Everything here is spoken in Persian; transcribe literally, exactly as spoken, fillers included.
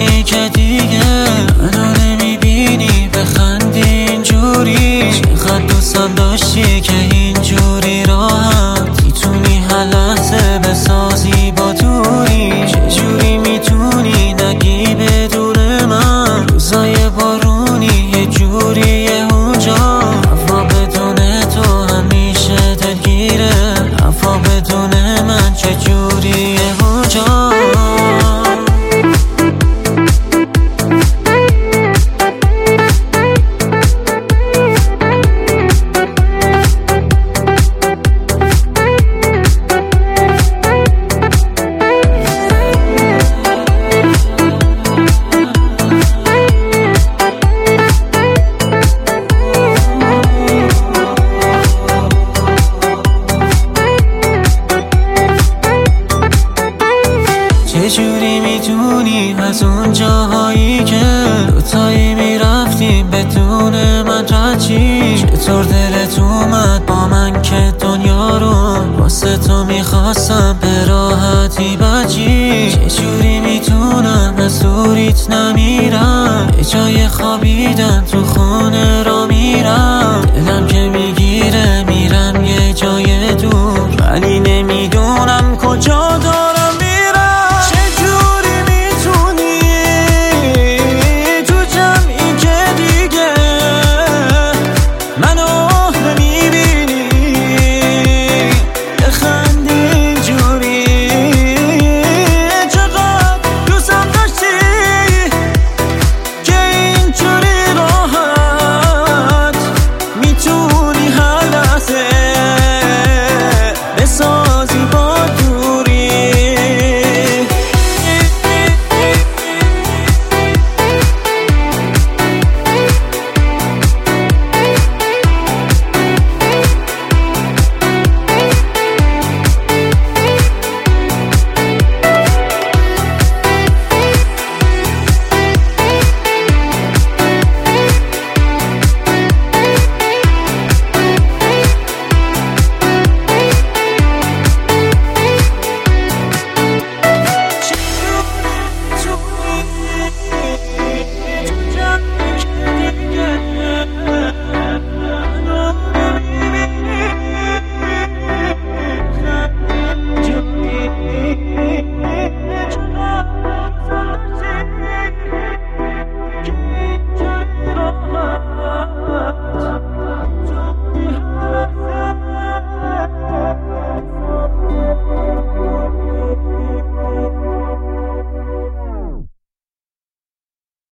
ای که دیگه منو نمیبینی بخندی اینجوری. چقدر دوستم داشتی که اینجوری راحت میتونی هر لحظه بسازی با دوری. چجوری میتونی نگی بدون من روزای بارونی یه جوریه اونجا. هوا بدون تو همیشه دلگیره، هوا بدون من چجوریه اونجا. چجوری میتونی از اون جاهایی که دوتایی میرفتیم بدون من رچی؟ چطور دلت اومد با من که دنیا رو واسه تو میخواستم به راحتی بچی؟ چجوری میتونم از دوریت نمیرم به جای خوابیدن تو